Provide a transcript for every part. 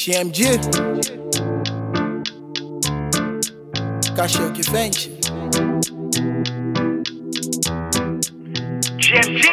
GMG Cachorro que vende GMG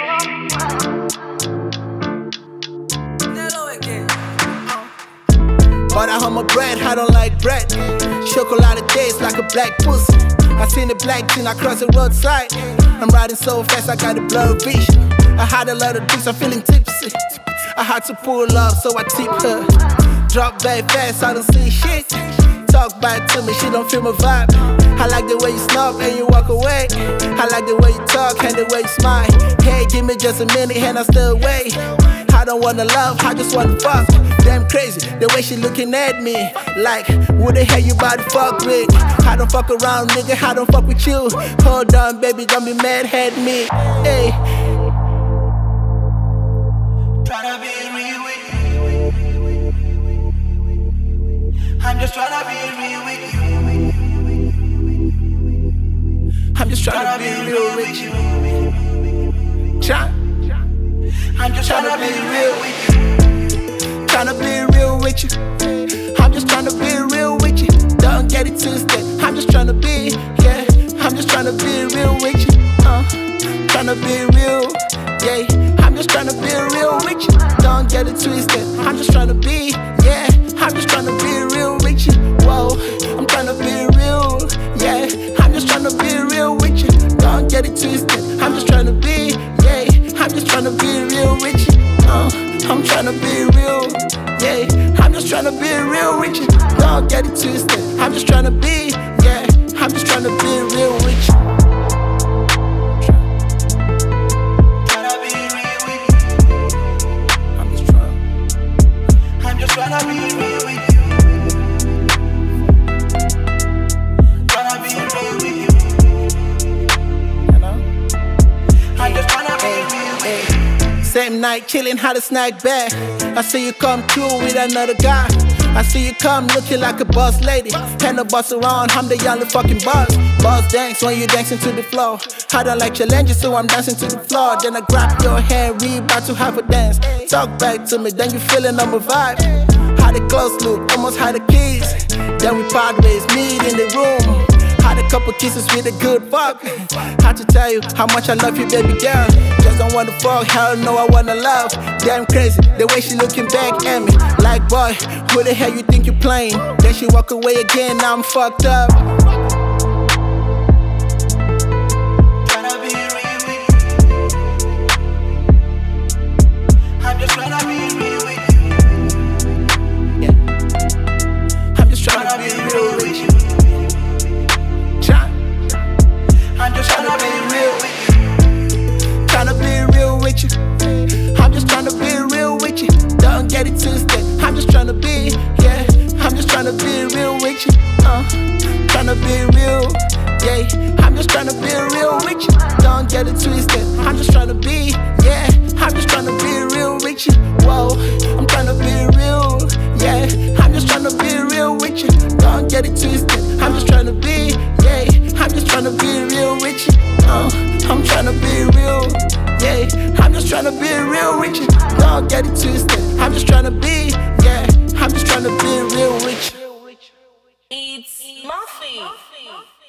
But I hold my bread, I don't like bread. Chocolate taste like a black pussy. I seen the black thing, I cross the roadside. I'm riding so fast, I got a blurred vision. I had a lot of drinks, I'm feeling tipsy. I had to pull up, so I tip her. Drop back fast, I don't see shit. Talk back to me, she don't feel my vibe. I like the way you snub and you walk away. I like the way you talk and the way you smile. Hey, give me just a minute and I still away. I don't wanna love, I just wanna fuck. Damn crazy, the way she looking at me. Like, who the hell you about to fuck with? I don't fuck around, nigga, I don't fuck with you. Hold on, baby, don't be mad at me. Hey. Tryna be real with you. I'm just tryna be real with you. I'm just tryna be real with you. I'm just tryna be real with you. Tryna be real with you. I'm just tryna be real with you. Don't get it twisted. I'm just tryna be, yeah. I'm just tryna be real with you. Tryna be real, yeah. I'm just tryna be real with you. Don't get it twisted. I'm just tryna be, yeah. I'm just tryna be real with you. Whoa, I'm tryna be real, yeah. I'm just tryna be real with you. Don't get it twisted. I'm just tryna be, yeah. I'm just tryna be real with you. I'm tryna be real, yeah. I'm just tryna be real with you. Don't get it twisted. I'm just tryna be, yeah. I'm just tryna be real with you. Tryna be real with you. I'm just tryna be real with you. Tryna be real with you. You know? I'm just tryna be real with you. Same night, chillin', had a snack bag. I see you come through with another guy. I see you come looking like a boss lady. Ain't no boss around, I'm the only fucking boss. Boss dance when you dancing to the floor. I don't like challenges, so I'm dancing to the floor. Then I grab your hand, we about to have a dance. Talk back to me, then you feeling on my vibe. Had a close look, almost had the keys. Then we part ways, meet in the room. Had a couple kisses with a good fuck. Had to tell you how much I love you, baby girl. Just don't wanna fuck, hell no, I wanna love. Damn crazy, the way she looking back at me. Like, boy, who the hell you think you playing? Then she walk away again, now I'm fucked up. Tryna be real with you. I'm just tryna be real with you. Yeah. I'm just tryna be real with you. I'm just tryna be real with you. Tryna be real with you. I'm just tryna be real with you. Don't get it twisted. I'm just tryna be, yeah. I'm just tryna be real with you. Tryna be real, yeah. I'm just tryna be real with you. Don't get it twisted. I'm just tryna be, yeah. I'm just tryna be real with you. Whoa, I'm tryna be real, yeah. I'm just tryna be real with you. Don't get it twisted. I'm just tryna be, yeah. I'm just tryna be real with you. I'm tryna be real, yeah. I'm just tryna be real with you. Don't get it twisted. I'm just tryna be, yeah. I'm just tryna be real with you. It's Muffy.